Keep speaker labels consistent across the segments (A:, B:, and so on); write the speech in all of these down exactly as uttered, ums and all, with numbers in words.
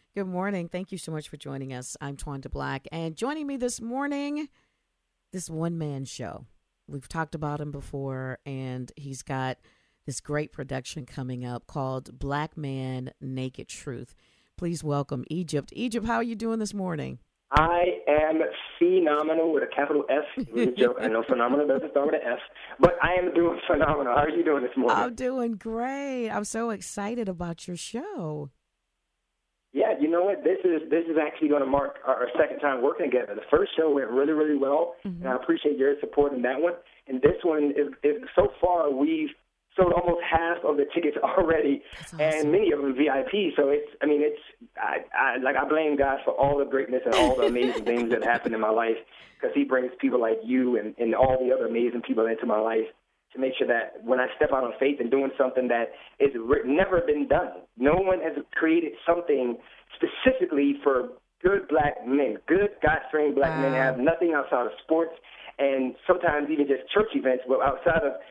A: Good morning. Thank you so much for joining us. I'm Twanda Black, and joining me this morning, this one-man show. We've talked about him before, and he's got this great production coming up called Black Man Naked Truth. Please welcome Egypt. Egypt, how are you doing this morning?
B: I am phenomenal with a capital F. It was a joke. I know phenomenal doesn't start with an F, but I am doing phenomenal. How are you doing this morning?
A: I'm doing great. I'm so excited about your show.
B: Yeah, you know what? This is this is actually going to mark our second time working together. The first show went really, really well, mm-hmm. and I appreciate your support in that one. And this one is, is so far we've sold almost half of the tickets already, awesome. And many of them V I P. So it's, I mean, it's, I, I like I blame God for all the greatness and all the amazing things that happen in my life, because He brings people like you and, and all the other amazing people into my life to make sure that when I step out on faith and doing something that is re- never been done. No one has created something specifically for good black men, good God-fearing black wow. men have nothing outside of sports and sometimes even just church events, but outside of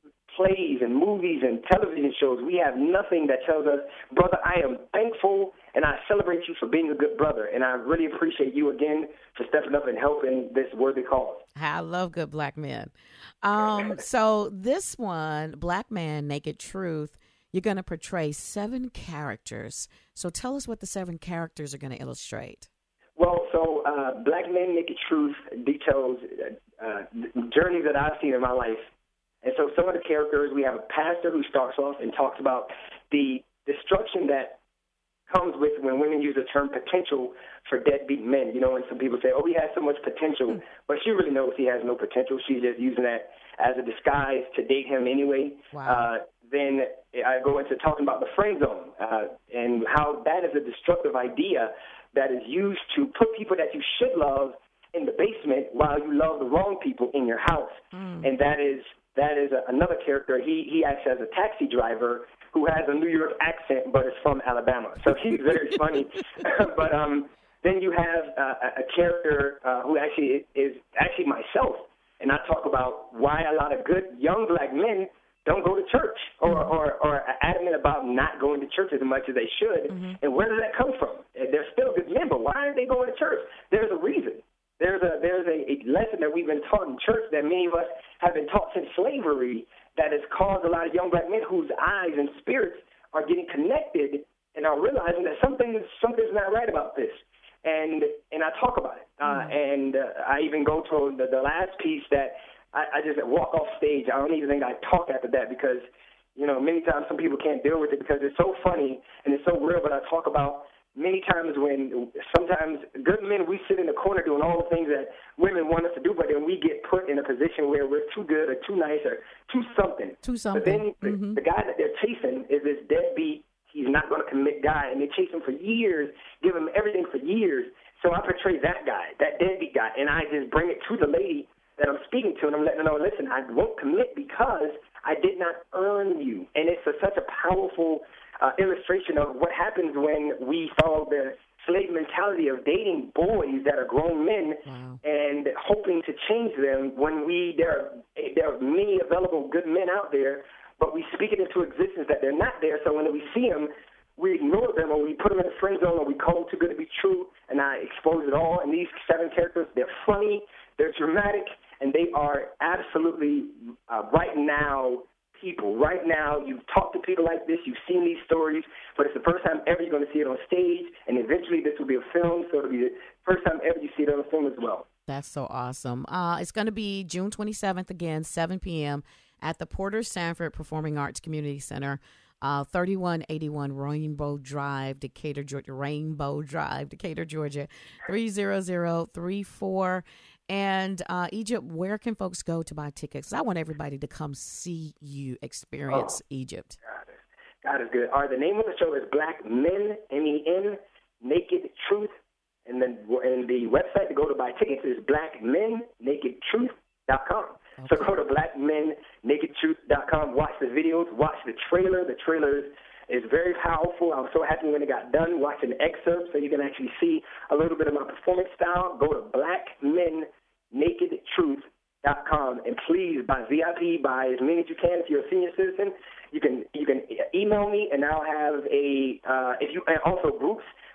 B: plays and movies and television shows, we have nothing that tells us, brother, I am thankful and I celebrate you for being a good brother. And I really appreciate you again for stepping up and helping this worthy cause.
A: I love good black men. Um, so this one, Black Man Naked Truth, you're going to portray seven characters. So tell us what the seven characters are going to illustrate.
B: Well, so uh, Black Man Naked Truth details uh, journeys that I've seen in my life. And so some of the characters, we have a pastor who starts off and talks about the destruction that comes with when women use the term potential for deadbeat men. You know, and some people say, oh, he has so much potential, but she really knows he has no potential. She's just using that as a disguise to date him anyway.
A: Wow.
B: Uh, then I go into talking about the friend zone uh, and how that is a destructive idea that is used to put people that you should love in the basement while you love the wrong people in your house. Mm. And that is that is a, another character. He he acts as a taxi driver who has a New York accent but is from Alabama. So he's very funny. But um, then you have uh, a character uh, who actually is actually myself. And I talk about why a lot of good young black men don't go to church or, or, or are adamant about not going to church as much as they should. Mm-hmm. And where does that come from? They're still good men, but why aren't they going to church? There's a reason. There's a there's a, a lesson that we've been taught in church that many of us have been taught since slavery that has caused a lot of young black men whose eyes and spirits are getting connected and are realizing that something is, something's not right about this. And and I talk about it. Uh, and uh, I even go to the, the last piece that I, I just walk off stage. I don't even think I talk after that because, you know, many times some people can't deal with it because it's so funny and it's so real. But I talk about many times when sometimes good men, we sit in the corner doing all the things that women want us to do, but then we get put in a position where we're too good or too nice or too something.
A: Too something.
B: But then
A: mm-hmm.
B: the, the guy that they're chasing is this deadbeat, he's not going to commit guy, and they chase him for years, give him everything for years. So I portray that guy, that deadbeat guy, and I just bring it to the lady that I'm speaking to, and I'm letting her know, listen, I won't commit because I did not earn you. And it's a, such a powerful uh, illustration of what happens when we follow the slave mentality of dating boys that are grown men wow. and hoping to change them when we there are, there are many available good men out there, but we speak it into existence that they're not there. So when we see them, we ignore them or we put them in the friend zone or we call them too good to be true, and I expose it all. And these seven characters, they're funny, they're dramatic, and they are absolutely uh, right now people. Right now, you've talked to people like this, you've seen these stories, but it's the first time ever you're going to see it on stage, and eventually this will be a film, so it'll be the first time ever you see it on film as well.
A: That's so awesome. Uh, it's going to be June twenty-seventh again, seven p.m. at the Porter Sanford Performing Arts Community Center, uh, thirty-one eighty-one Rainbow Drive, Decatur, Georgia. Rainbow Drive, Decatur, Georgia, three zero zero three four. And uh, Egypt, where can folks go to buy tickets? I want everybody to come see you experience oh, Egypt.
B: God is, God is good. All right, the name of the show is Black Men, M E N, Naked Truth. And then and the website to go to buy tickets is black men naked truth dot com. Okay. So go to black men naked truth dot com, watch the videos, watch the trailer. The trailer is, is very powerful. I was so happy when it got done. Watch an excerpt so you can actually see a little bit of my performance style. Go to black men naked truth dot com and please buy V I P, buy as many as you can. If you're a senior citizen, you can you can email me and I'll have a uh, if you and also groups.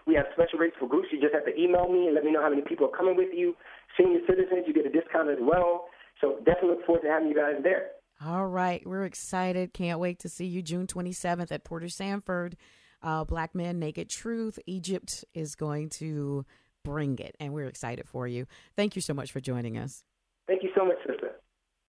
B: We have special rates for groups. You just have to email me and let me know how many people are coming with you. Senior citizens, you get a discount as well. So definitely look forward to having you guys there.
A: All right. We're excited. Can't wait to see you June twenty-seventh at Porter Sanford. Uh, Black Men, Naked Truth. Egypt is going to bring it, and we're excited for you. Thank you so much for joining us.
B: Thank you so much, sister.